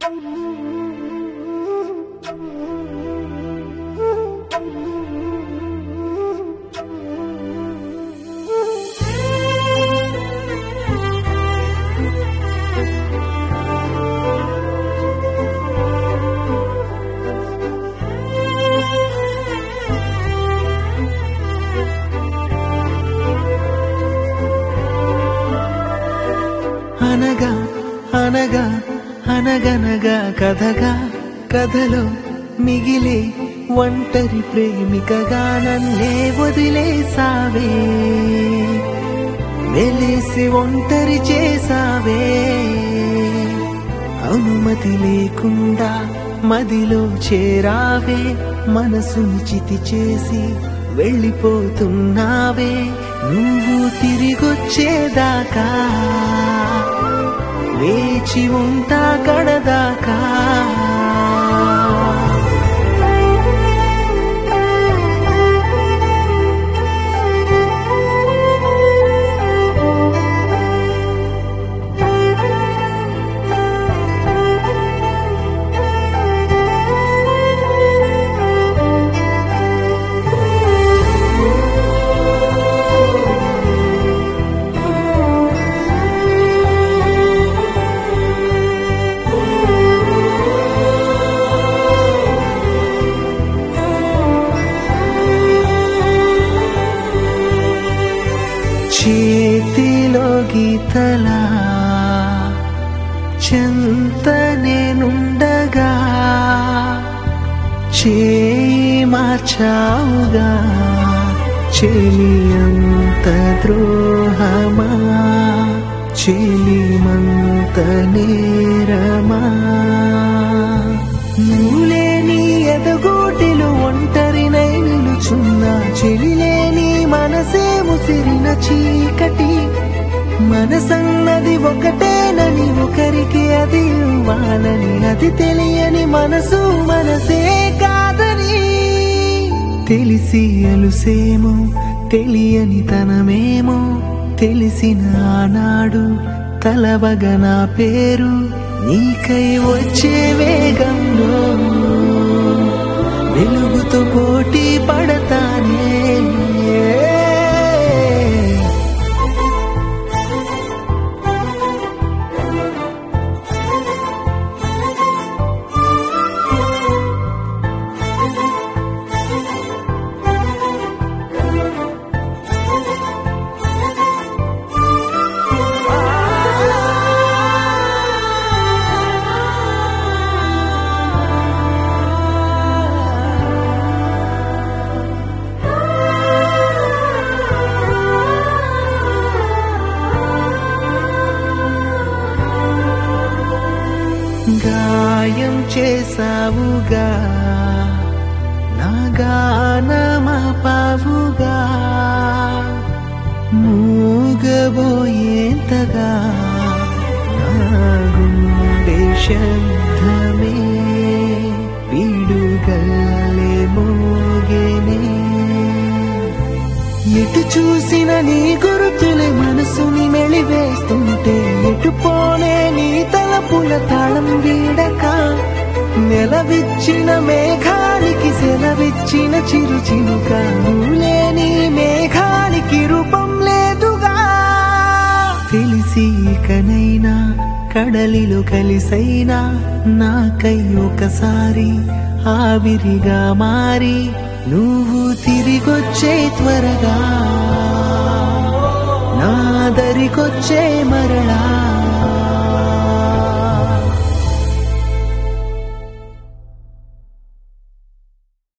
అనగా అనగా అనగనగా కథగా కథలో మిగిలే ఒంటరి ప్రేమికగా నన్నే వదిలేసావే, వెలేసి ఒంటరి చేసావే. అనుమతి లేకుండా మదిలో చేరావే, మనసుని చితి చేసి వెళ్ళిపోతున్నావే. నువ్వు తిరిగొచ్చేదాకా వేచి ఉంటా కడదాకా. చేతిలో గీతలా చెంతనే నుండగా చేయి మార్చావుగా, చెలియంత ద్రోహమా, చెలిమంత నేరమా. నువ్వులేని ఎదగోటిలో ఒంటరినై నిలుచున్నా, చెలిలేని మనసే ముసిరిన చీకటి. మనసన్నది ఒకటేనని ఒకరికి అది ఇవ్వాలని, అది తెలియని మనసు మనసే కాదని. తెలిసి అలుసేమో తెలియని తనమేమో, తెలిసిన ఆనాడు తలవగ నా పేరు. నీకై వచ్చే వేగంలో వెలుగుతో పోటీ పడతానే. గాయం చేసావుగా, నా గానమాపావుగా, మూగబోయేంతగా నా గుండె శబ్దమే పిడుగల్లే మోగేనే. ఎటు చూసిన నీ గురుతులే మనసుని మెలివేస్తుంటే, ఎటు పోనే నీ తలపుల తాళం వీడక. నెలవిచ్చిన మేఘానికి సెలవిచ్చిన చిరు చినుక, నువ్వులేని మేఘానికి రూపం లేదుగా. తెలిసి ఇకనైనా కడలిలో కలిసైనా, నాకై ఒకసారి ఆవిరిగా మారి నువ్వు తిరిగొచ్చే త్వరగా, నా దరికొచ్చే మరలా.